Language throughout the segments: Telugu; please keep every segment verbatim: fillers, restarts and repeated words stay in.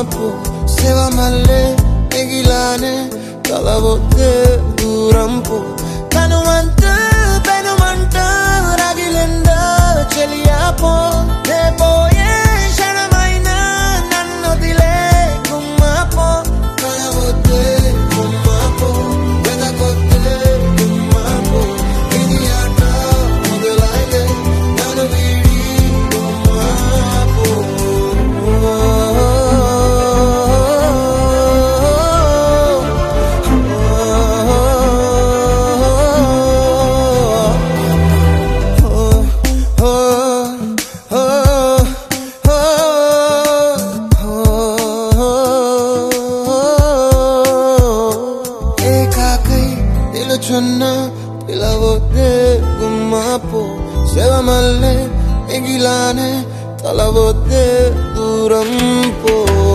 గుమ్మాపు సేవ మల్లె మిగిలానే తలవొద్దే దూరం పో కనుమంత పెనుమంట రగిలిందా చెలియా పో నే పోయే క్షణమైన నన్నొదిలే గుమ్మాపో కలవొద్దే గుమ్మాపో వెదకొద్దే గుమ్మాపో ఇది ఆట మొదలైలే నన్ను వీడి గుమ్మాపో నిలుచున్న పిలవొద్దే గుమ్మాపో సేవ మల్లె మిగిలానే తలవొద్దే దూరం పో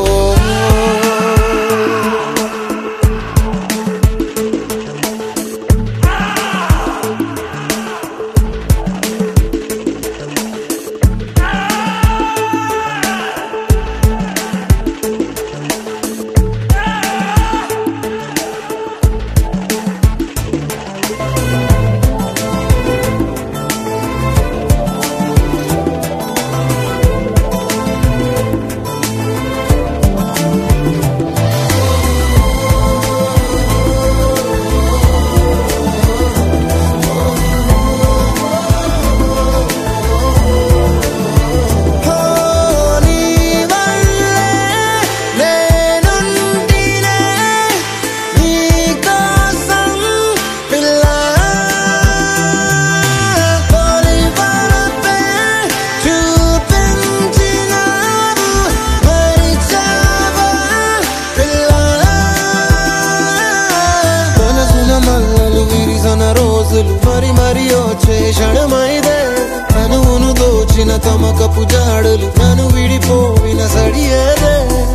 రోజులు మరి మరి వచ్చే క్షణమైదే అనువును దోచిన తమకపు జాడులు నన్ను విడిపోయిన సడియేదే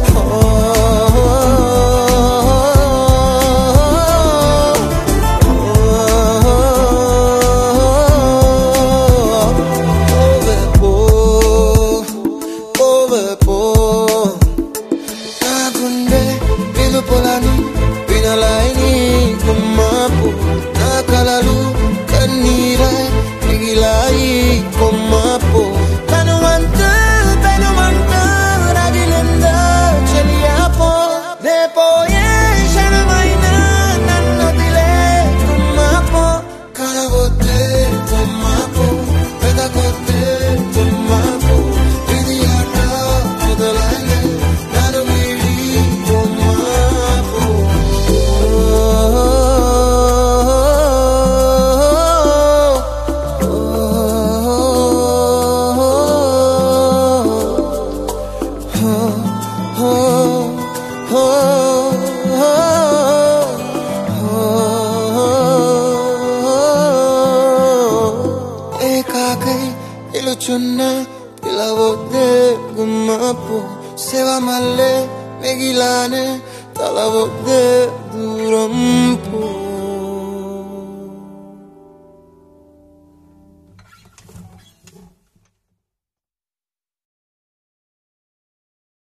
నా గుండె పిలుపులని వినలాయని గుమ్మాపు నా కలలు కన్నీరై మిగిలాయి కొమ్మాపు కనుమంత పెనుమంట రగిలిందా చెలియా పో నే పోయే క్షణమైన నన్నొదిలే గుమ్మాపో కలవొద్దే గుమ్మాపు వెదకొద్దే గుమ్మాపు ఇది ఆట మొదలైలే నన్ను వీడి గుమ్మాపు ఏకాకై నిలుచున్న పిలవొద్దే గుమ్మాపు సేవ మల్లె మిగిలానే తలవొద్దే దూరం